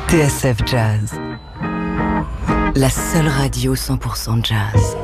TSF Jazz, la seule radio 100% jazz.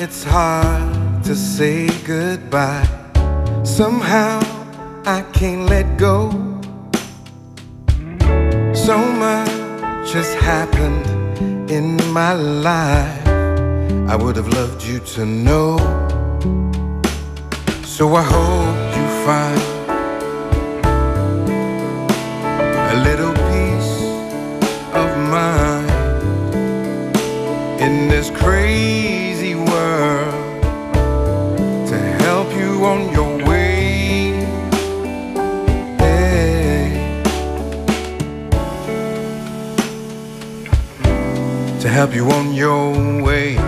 it's hard to say goodbye. Somehow I can't let go. So much has happened in my life, I would have loved you to know. So I hope you find a little piece of mind in this crazy world to help you on your way. Hey. To help you on your way.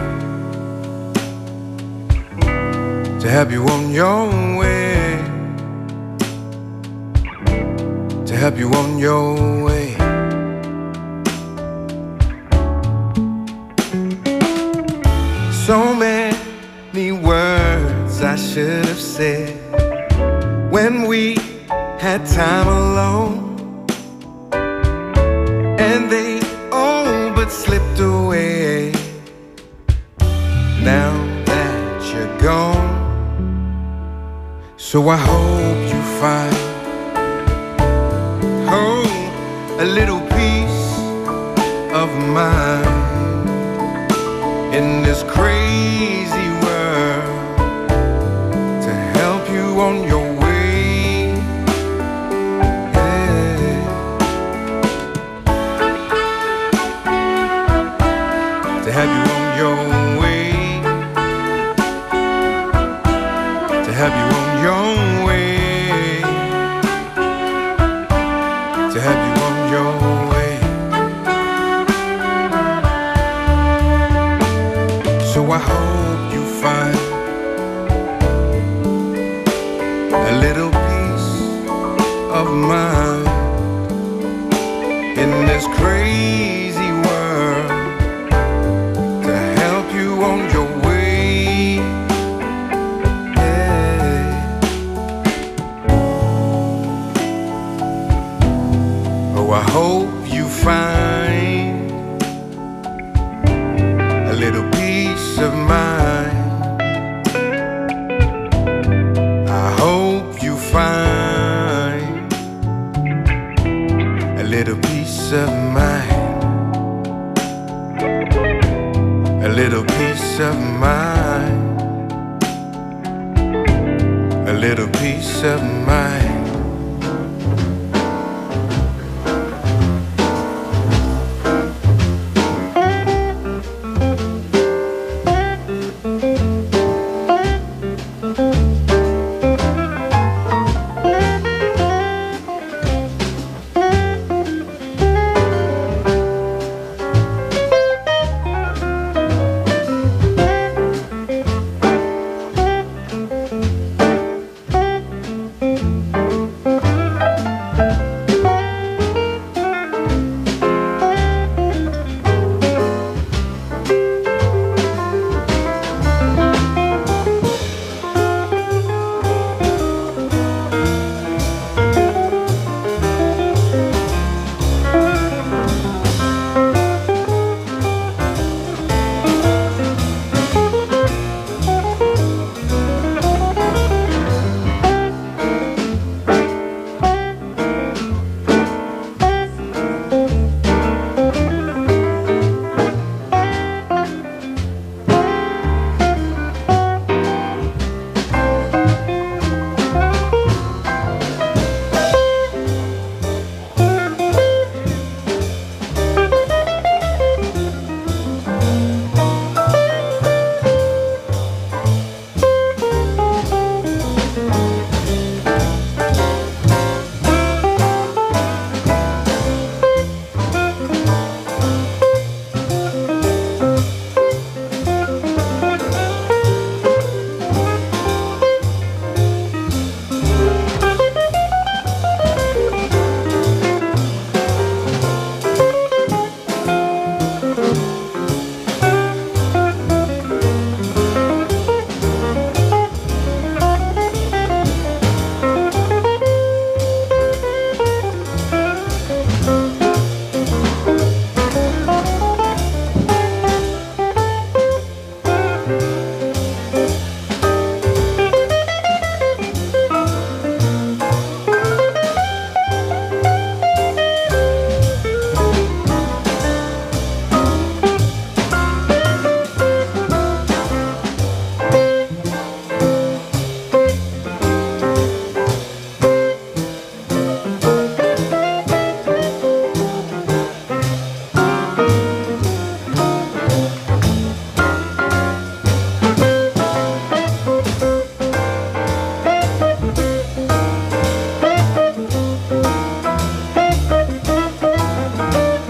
To help you on your way. To help you on your way. So many words I should have said when we had time alone, and they all but slipped away. Now that you're gone, so I hope you find, oh, a little piece of mine in this crazy world to help you on your way. Yeah. To help you on your way. To help you on your way. To help you on your way. So I hope you find a little piece of mine in this crazy world to help you on your way. Yeah. Oh, I hope you find a little piece of mine. I hope you find a little piece of mine. A little piece of mine. A little piece of mine.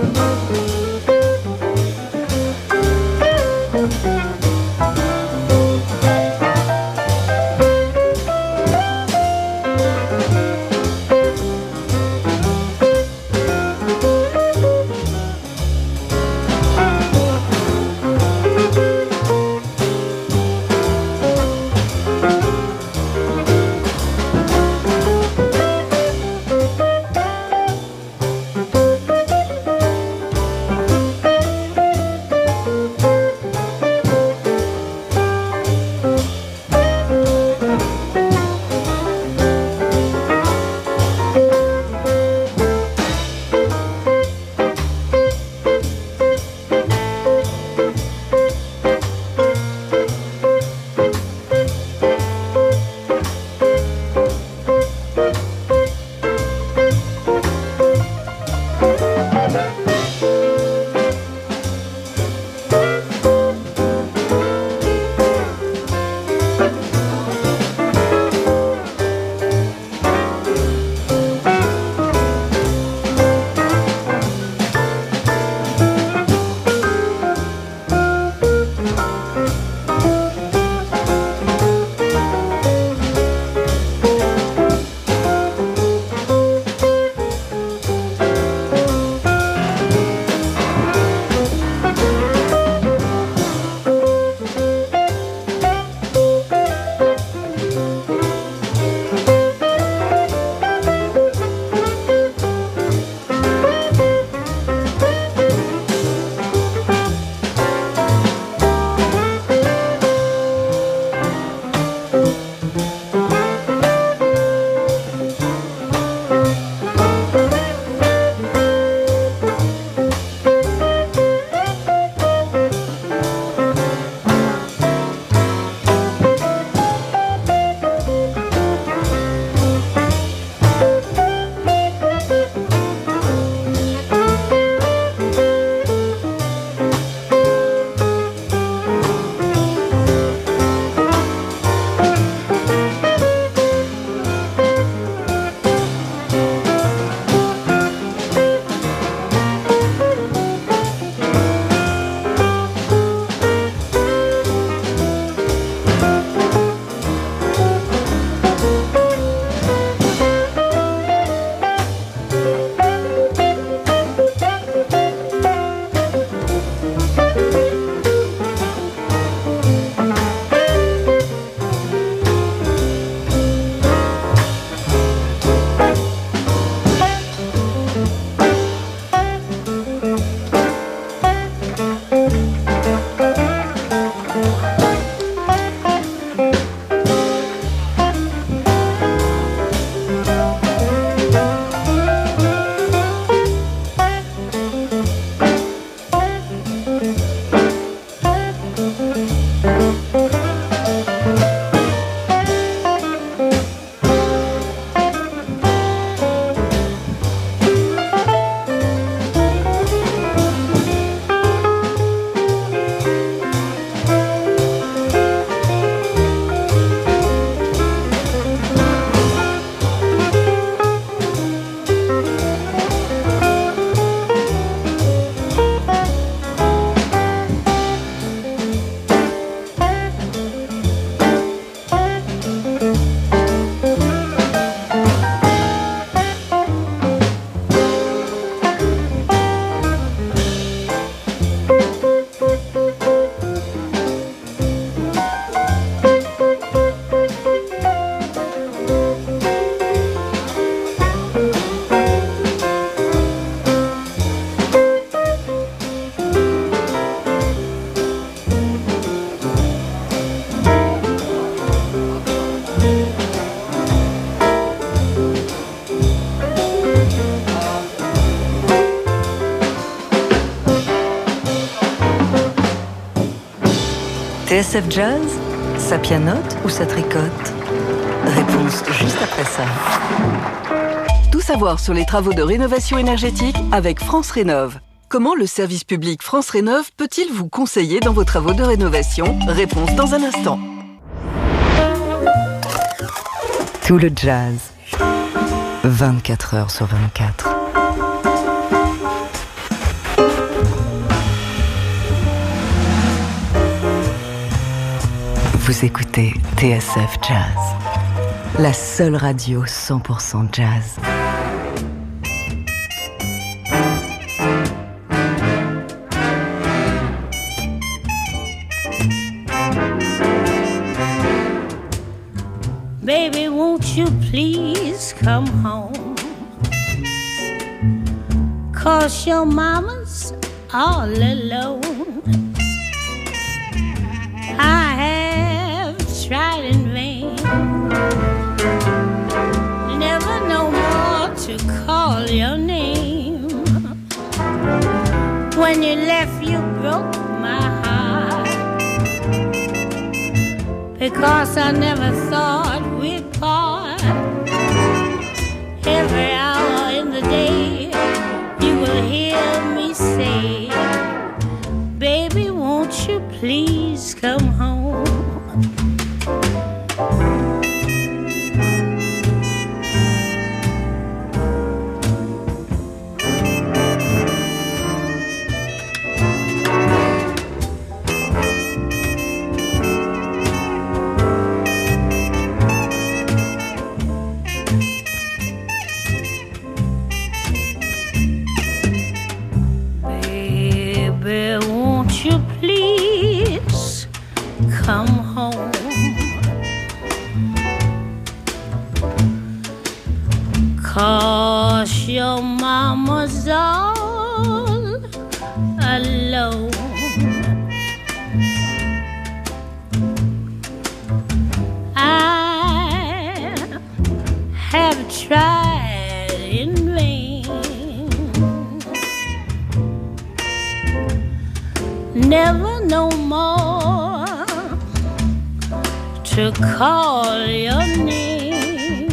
TSF Jazz, ça pianote ou ça tricote? Réponse juste après ça. Tout savoir sur les travaux de rénovation énergétique avec France Rénov'. Comment le service public France Rénov' peut-il vous conseiller dans vos travaux de rénovation? Réponse dans un instant. Tout le jazz, 24 heures sur 24. Vous écoutez TSF Jazz, la seule radio 100% jazz. Baby, won't you please come home? 'Cause your mama's all alone. I have tried in vain, never no more to call your name. When you left, you broke my heart, because I never thought we'd part. Every hour in the day, you will hear me say, baby, won't you please come home? Come home, 'cause your mama's all alone. I have tried in vain, never no more to call your name.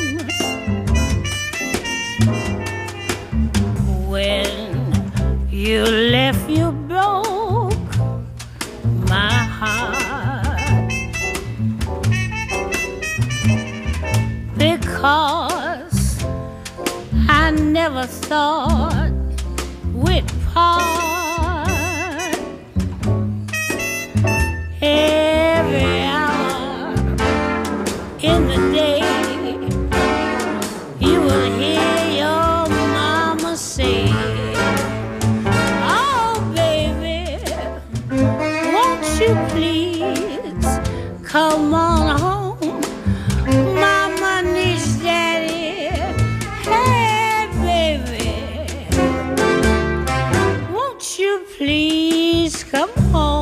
When you left, you broke my heart, because I never thought we'd part. Every hour in the day, you will hear your mama say, oh baby, won't you please come on home? Mama needs daddy. Hey baby, won't you please come home?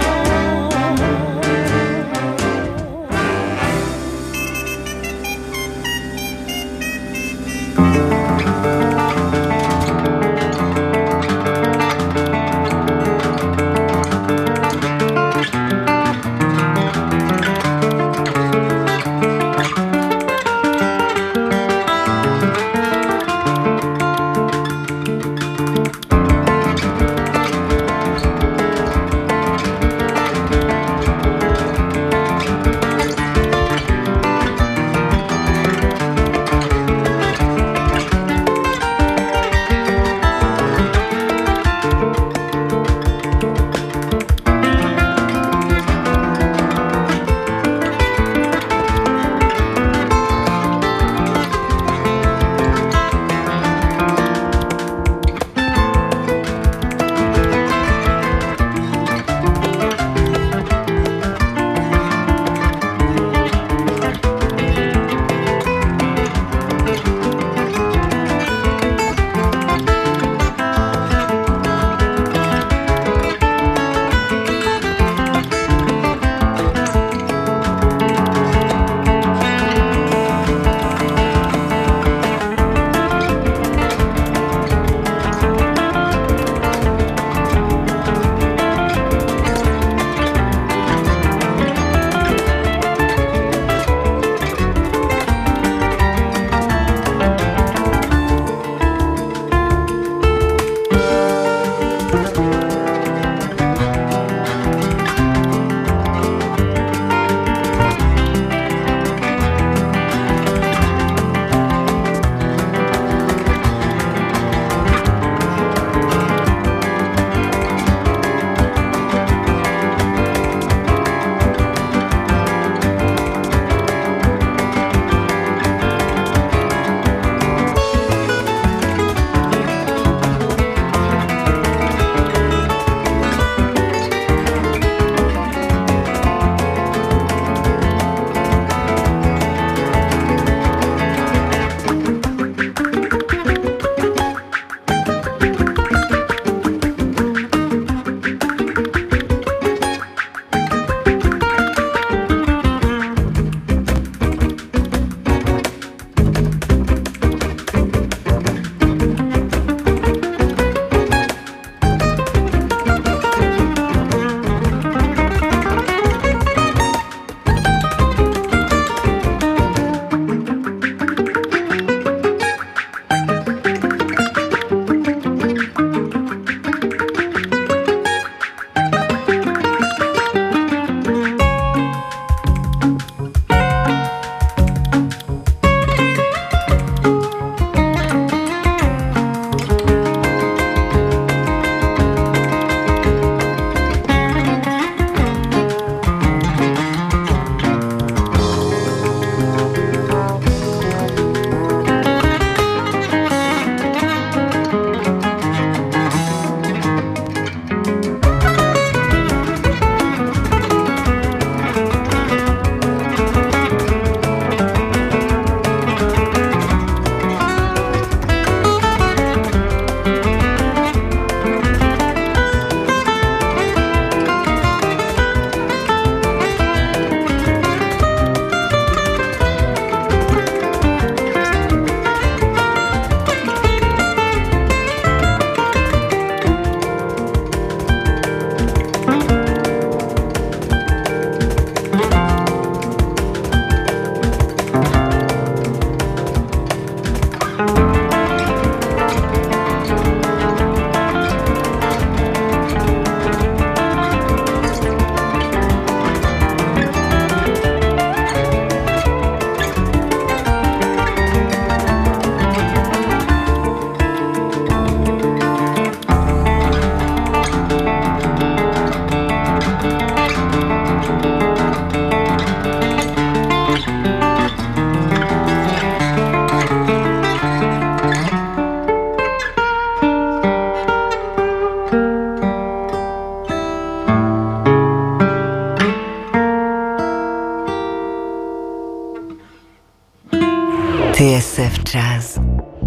TSF Jazz.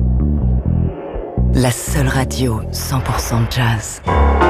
La seule radio 100% jazz.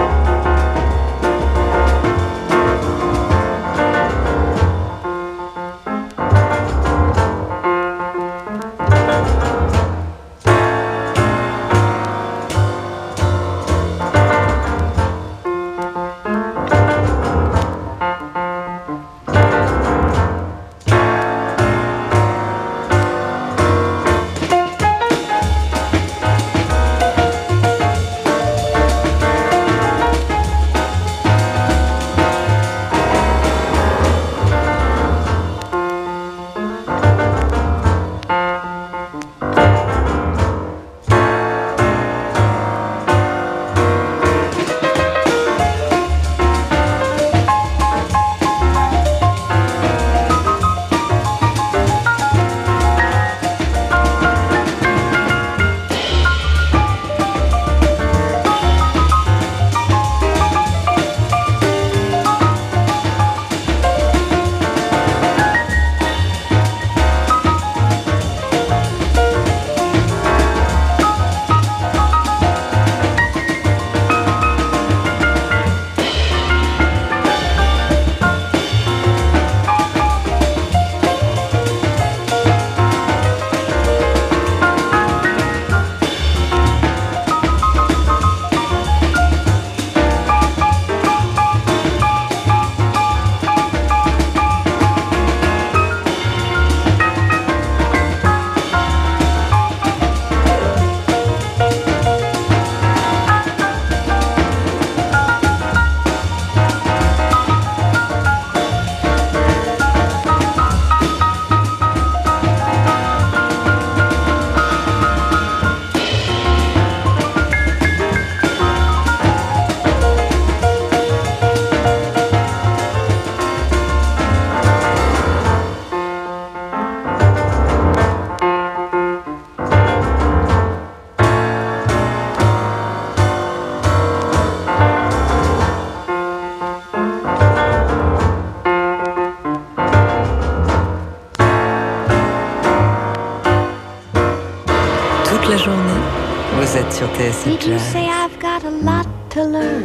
Sur TSF Did you say I've got a lot to learn?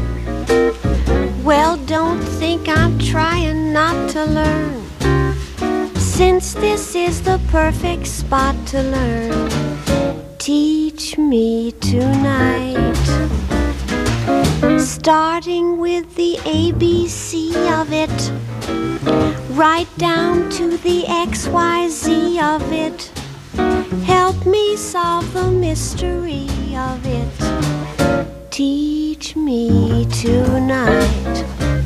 Well, don't think I'm trying not to learn, since this is the perfect spot to learn. Teach me tonight, starting with the ABC of it, right down to the XYZ of it. Help me solve the mystery of it. Teach me tonight.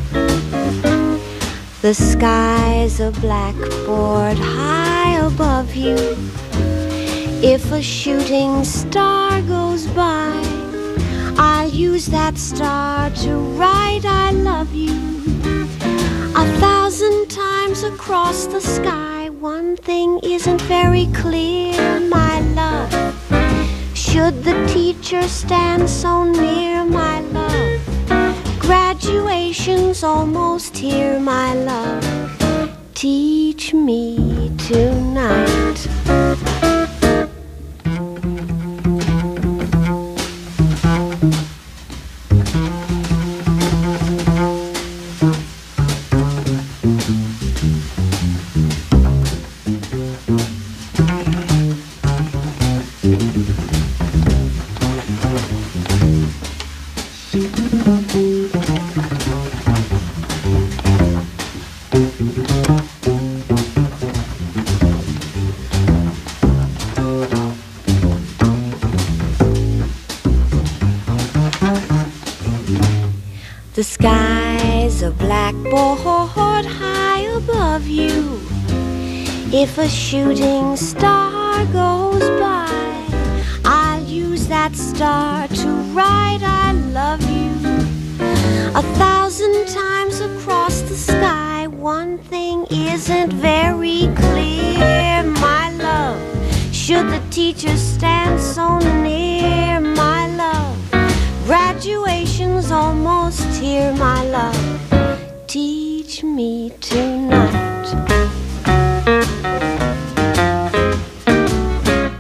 The sky's a blackboard high above you. If a shooting star goes by, I'll use that star to write I love you. 1,000 times across the sky, one thing isn't very clear, my love. Should the teacher stand so near, my love? Graduation's almost here, my love. Teach me tonight. The sky's a blackboard high above you. If a shooting star goes by, I'll use that star to write I love you. 1,000 times across the sky, one thing isn't very clear, my love. Should the teacher stand so near, my love? Graduation's almost here, my love. Teach me tonight.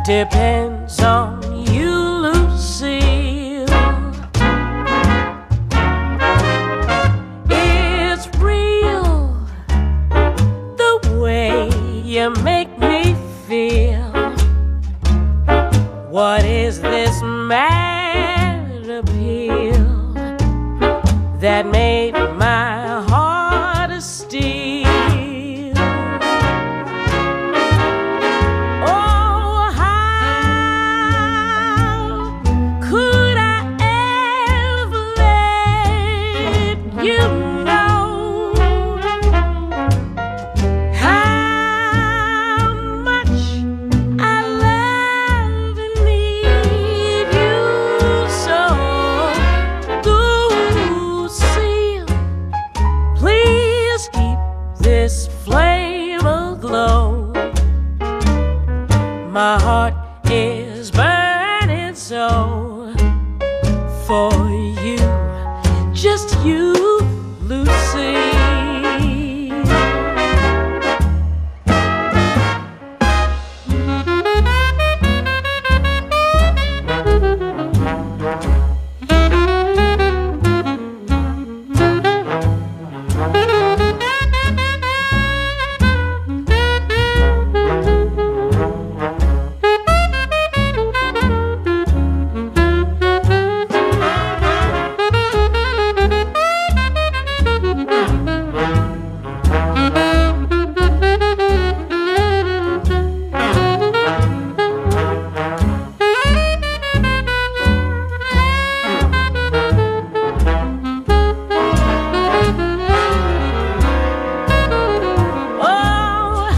depends on you, Lucille. It's real the way you make me feel. What is this mad appeal that made my heart a steel? Oh, how could I ever let you know how much I love and need you so? Lucille, please keep this flame aglow. My heart is burning so for you, just you, Lucille. Oh,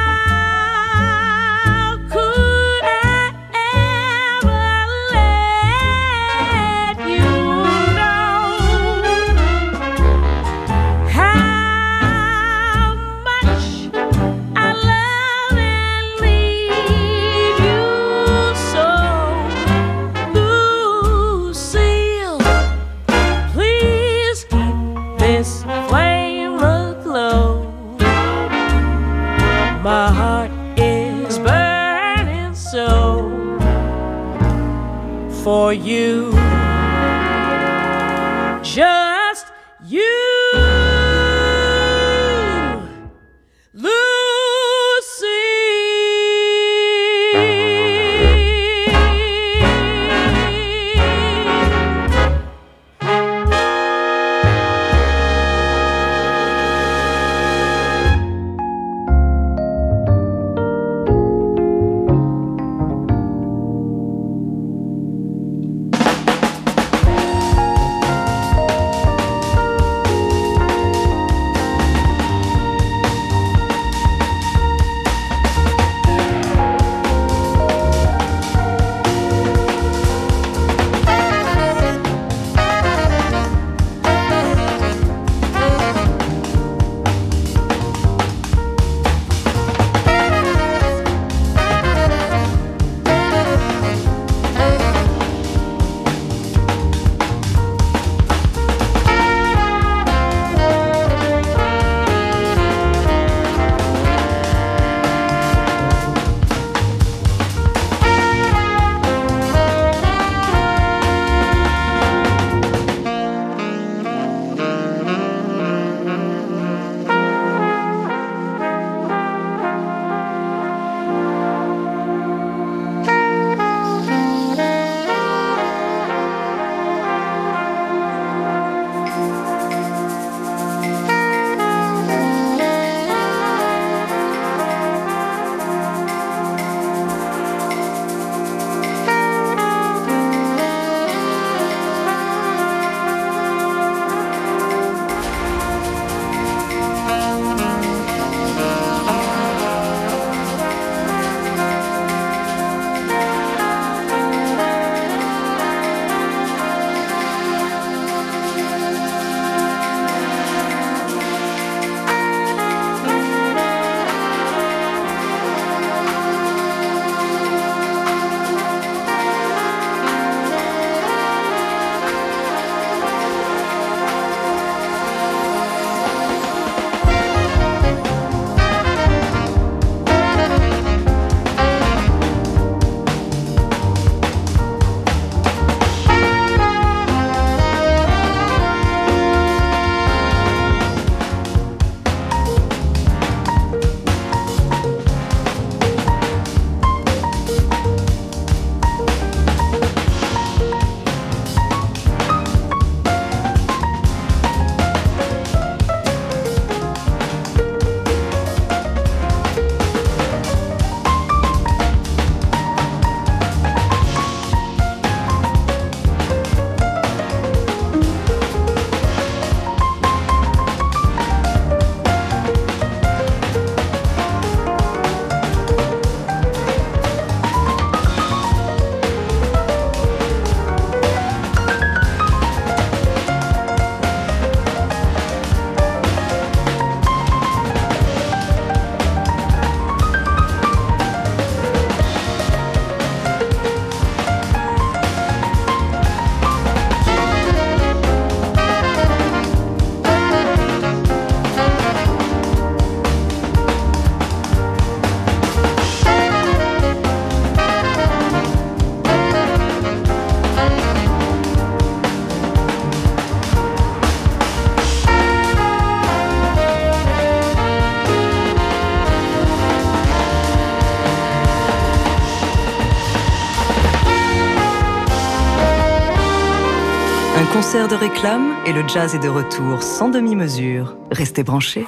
how could I ever let you know how much I love and need you so? Lucille, please keep this flame aglow. My heart is burning so for you, just you, Lucille. concert de réclame et le jazz est de retour sans demi-mesure. Restez branchés.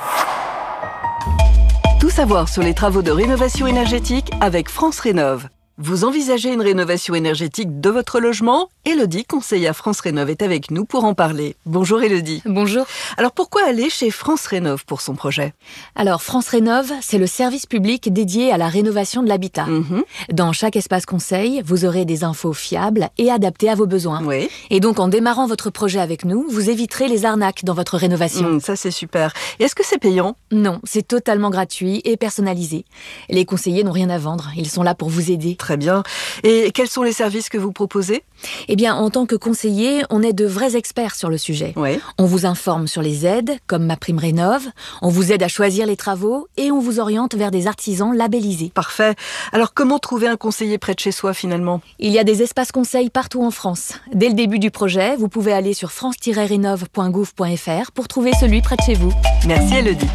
Tout savoir sur les travaux de rénovation énergétique avec France Rénov'. Vous envisagez une rénovation énergétique de votre logement? Élodie, conseillère France Rénov', est avec nous pour en parler. Bonjour Élodie. Bonjour. Alors pourquoi aller chez France Rénov' pour son projet? Alors France Rénov', c'est le service public dédié à la rénovation de l'habitat. Dans chaque espace conseil, vous aurez des infos fiables et adaptées à vos besoins. Oui. Et donc en démarrant votre projet avec nous, vous éviterez les arnaques dans votre rénovation. Ça c'est super. Et est-ce que c'est payant? Non, c'est totalement gratuit et personnalisé. Les conseillers n'ont rien à vendre, ils sont là pour vous aider. Très bien. Et quels sont les services que vous proposez? Eh bien, en tant que conseiller, on est de vrais experts sur le sujet. Oui. On vous informe sur les aides, comme MaPrimeRénov', on vous aide à choisir les travaux et on vous oriente vers des artisans labellisés. Parfait. Alors comment trouver un conseiller près de chez soi finalement? Il y a des espaces conseils partout en France. Dès le début du projet, vous pouvez aller sur france-rénov.gouv.fr pour trouver celui près de chez vous. Merci Élodie.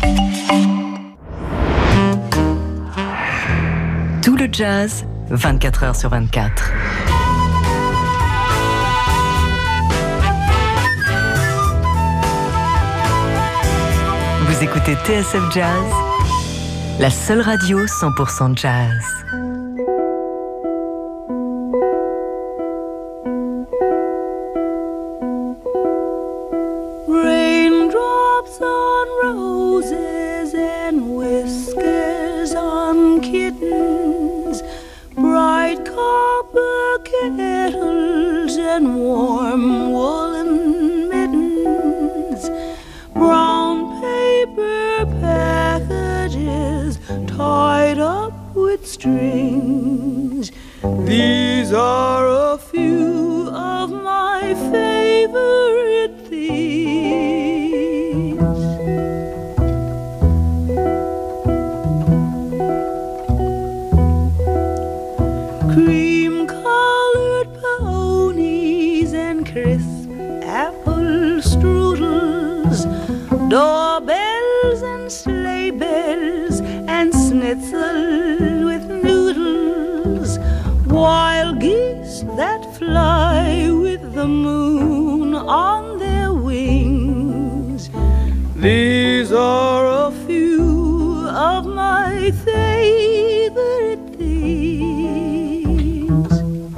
Tout le jazz, 24 heures sur 24. Vous écoutez TSF Jazz, la seule radio 100% jazz. Raindrops on roses and whiskers on kittens, bright copper kettles and warm woolen mittens, brown paper packages tied up with strings. These are a few of my favorite things. Cream-colored ponies and crisp apple strudels, doorbells and sleigh bells and schnitzel with noodles, wild geese that fly with the moon on their wings. These are a few of my favorite things.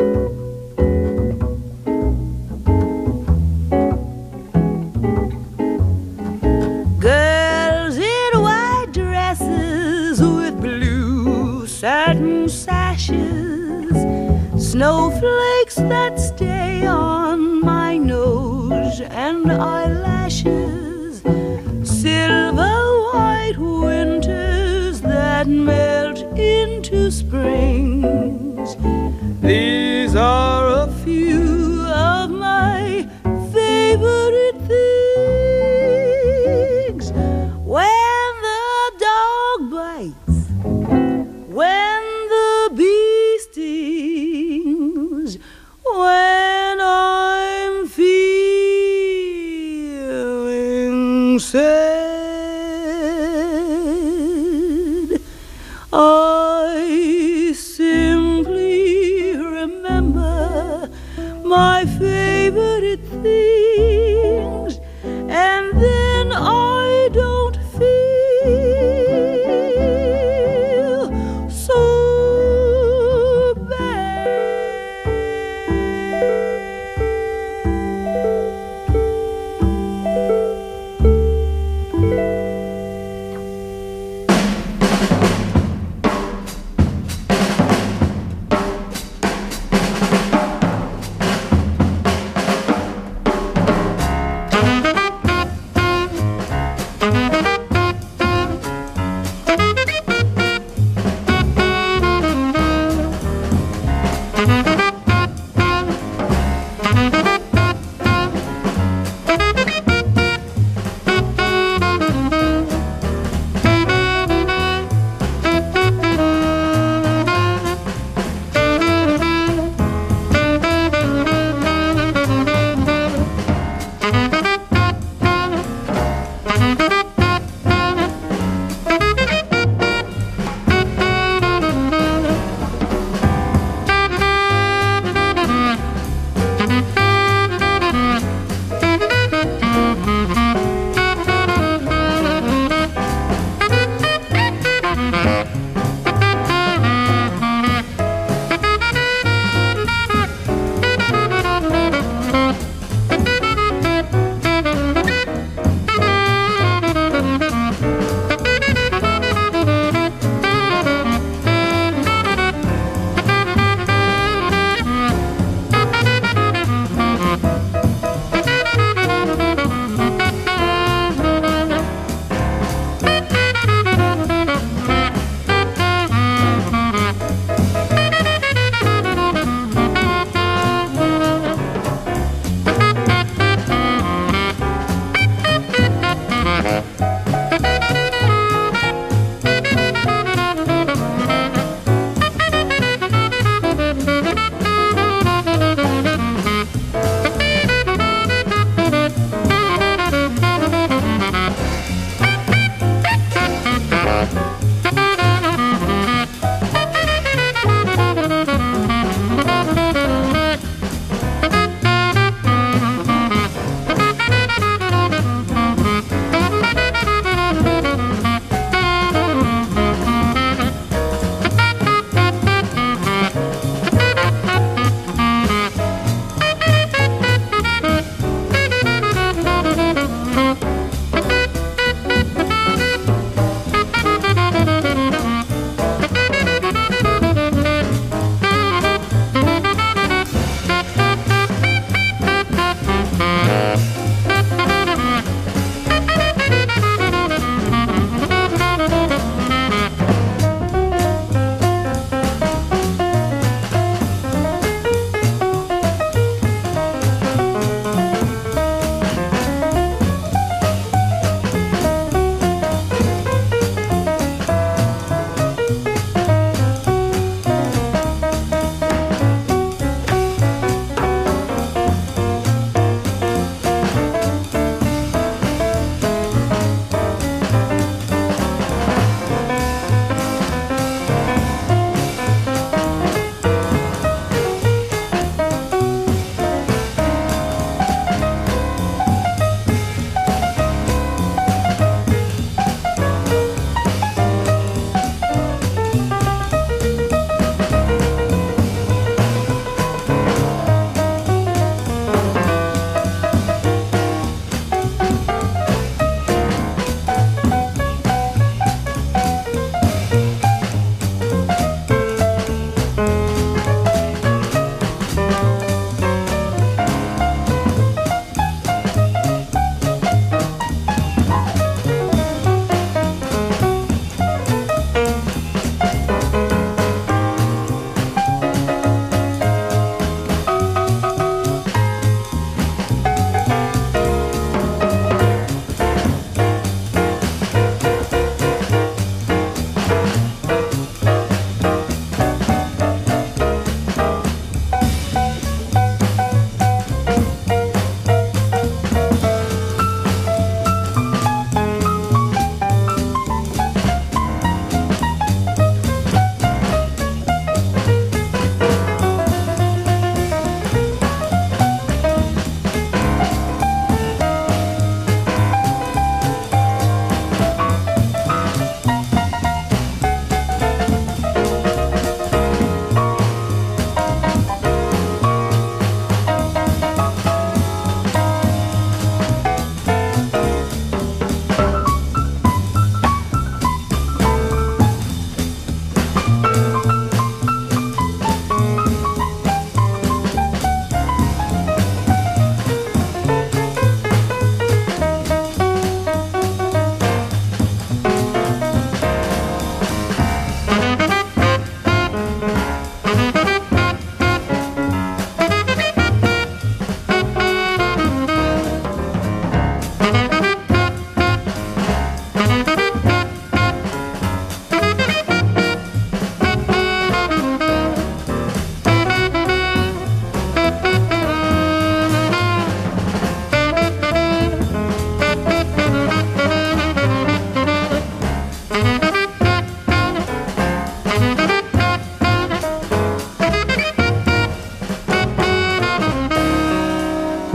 Girls in white dresses with blue satin sashes, snowflakes that stay on my nose and eyelashes, silver white winters that melt into springs. These are a few of my favorite things. When the dog bites, when the bee stings, when I'm feeling sad, I simply remember my favorite things, and then I don't feel so bad.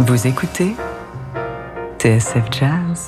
Vous écoutez TSF Jazz.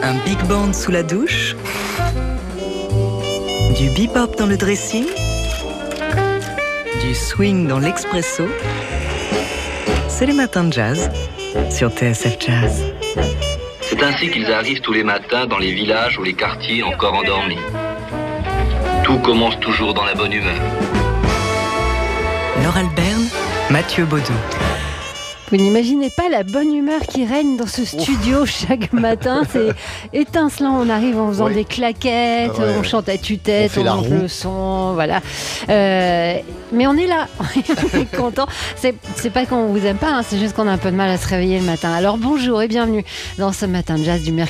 Un big band sous la douche, du bebop dans le dressing, du swing dans l'expresso. C'est les matins de jazz sur TSF Jazz. C'est ainsi qu'ils arrivent tous les matins dans les villages ou les quartiers encore endormis. Tout commence toujours dans la bonne humeur. Laure Alberne, Mathieu Baudou. Vous n'imaginez pas la bonne humeur qui règne dans ce studio chaque matin. C'est étincelant. On arrive en faisant des claquettes, on chante à tue-tête, on monte le son, voilà. Mais on est là, on est content. C'est pas qu'on vous aime pas, hein, c'est juste qu'on a un peu de mal à se réveiller le matin. Alors bonjour et bienvenue dans ce matin de jazz du mercredi.